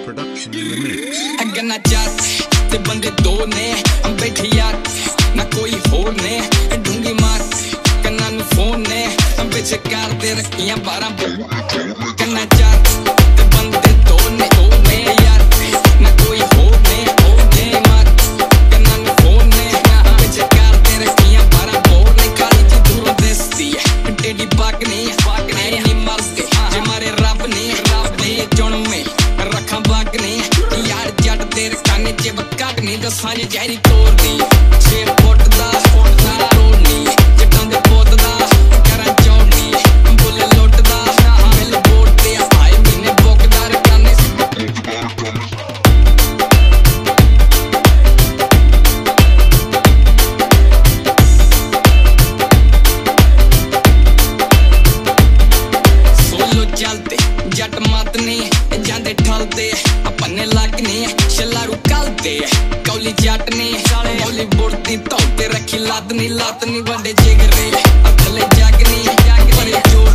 Production Remix। गन्ना चार ते बंदे दो ने बैठे यार ना कोई होर ने ढूंगी मार कन्ना नू फोन ने बिच कार दे रखियां 12 गन्ना चार ते बंदे दो ने यार ना कोई होर ने मार कन्ना नू फोन ने बिच कार दे रखियां 12 बोर ने काली जी दूरों दिसदी है टेडी बागनी नहीं मरदे जे मारे रब ने चुन में रखा बागनी यार जट तेरे काने च बकटनी दसां जहरी तोड़नी 6 फुट दा रोड़नी जटां दे पुत दा करां चौड़नी बुल लुटदा मिल बोर्ड ते आए महीने बुकदार काने सोलो चलते जट मत नहीं जांदे ठलते अपने लगनी शलारू कलते कौली जट ने बॉलीवुड दी धौते रखी लत नी वड्डे जिगरे थले जगनी पर जो